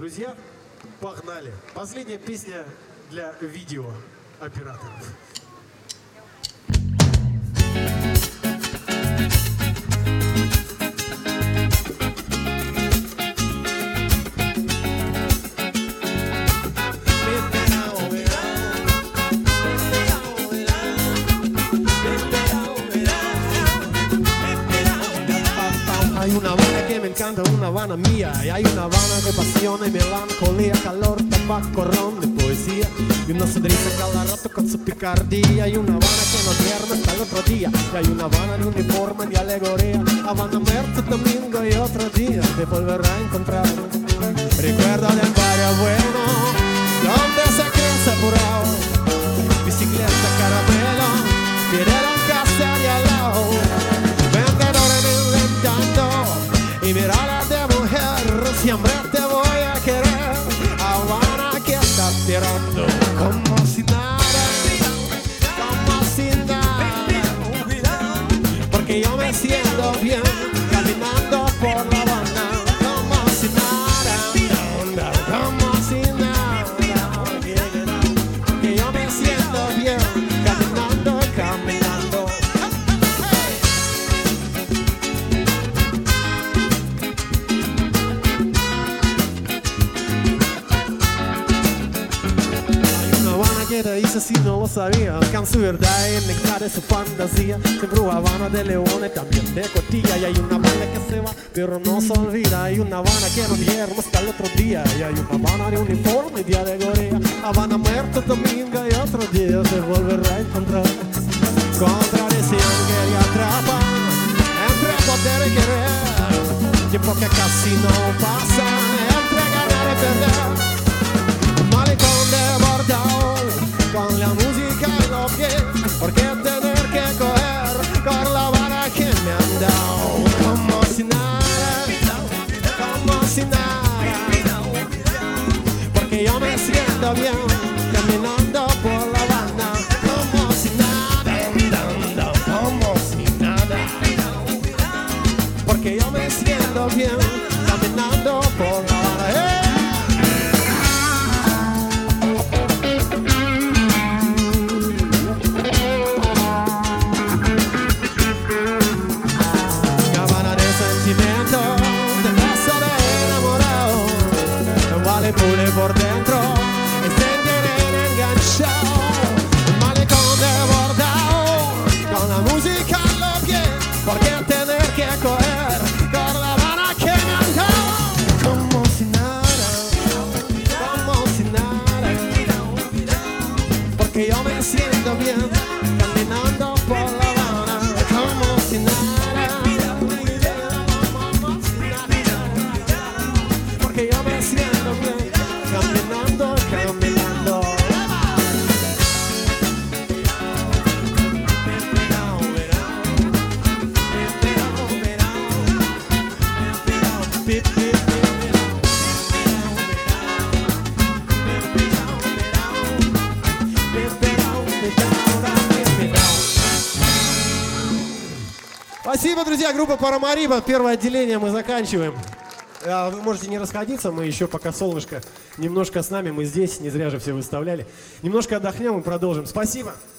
Друзья, погнали. Последняя песня для видеооператоров. Hay una Habana que me encanta, una Habana mía. Y hay una Habana de pasión y melancolía, calor, tabaco, ron de poesía. Y una sonrisa cada rato con su picardía. Hay una Habana que no duerme hasta el otro día. Y hay una Habana de uniforme de alegoría. Habana muerto domingo y otro día te volverá a encontrar. Recuerdo del barrio bueno, donde se crece apurado. Bicicleta, caramelo, vinieron casa de al lado. Vendedores inventando y miradas de mujer, siempre te voy a querer. Habana que está tirando como si nada, como si nada, porque yo me siento bien caminando por la Habana, como si nada, como si nada, porque yo me siento bien caminando, caminando. Que te dice si no lo sabía, alcanza su verdad y el nectar de su fantasía. Siempre Habana de leones, también de cotilla. Y hay una Habana que se va, pero no se olvida. Hay una Habana que no duerme hasta el otro día. Y hay una Habana de uniforme y de alegoría. Habana muerto domingo y otro día se volverá a encontrar. Contradicción que le atrapa entre poder y querer. Tiempo que casi no pasa entre ganar y perder. Malecón desbordado con la música y los pies, ¿por qué tener que coger con la vara que me han dado? Como si nada, como si nada, porque yo me siento bien caminando por la Habana, como si nada, como si nada, porque yo me siento bien caminando por la Habana. Pule por dentro y sentiré enganchado. El malecón desbordado con la música en los pies. ¿Por qué tener que coger con la Habana que me han dado? Como si nada, como si nada, porque yo me siento bien caminando por la Habana, como si nada, porque yo me siento bien caminando, caminando. Спасибо, друзья, группа Парамариба. Первое отделение мы заканчиваем. Вы можете не расходиться, мы еще пока солнышко немножко с нами, мы здесь, не зря же все выставляли. Немножко отдохнем и продолжим. Спасибо.